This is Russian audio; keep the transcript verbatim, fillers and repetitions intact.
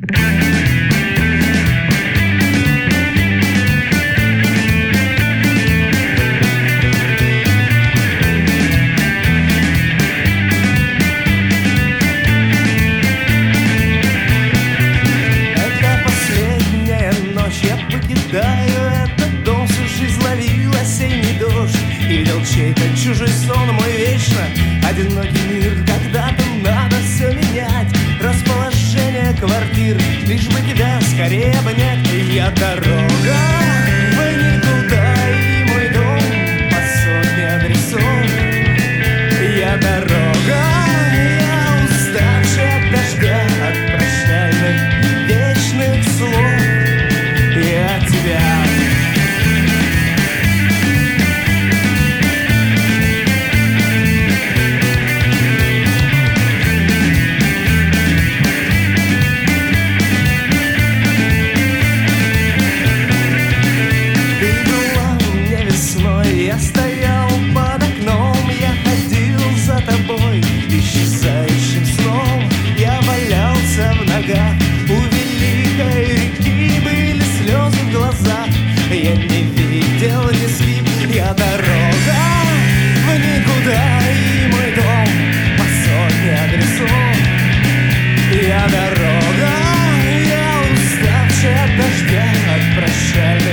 Это последняя ночь, я покидаю этот дом. Всю жизнь ловил осенний дождь и видел чей-то чужой сон. Мой вечно одинокий мир, когда-то надо все менять. Расположение квартир, лишь бы тебя скорее обнять. Я дорога в никуда, и мой дом по сотне адресов. Я дорога, я уставший от дождя, от прощальных вечных слов. Я тебя. Я стоял под окном, я ходил за тобой исчезающим сном. Я валялся в ногах у великой реки, были слезы в глазах, я не видел виски. Я дорога в никуда, и мой дом по сотне адресов. Я дорога, я уставший от дождя, от прощальных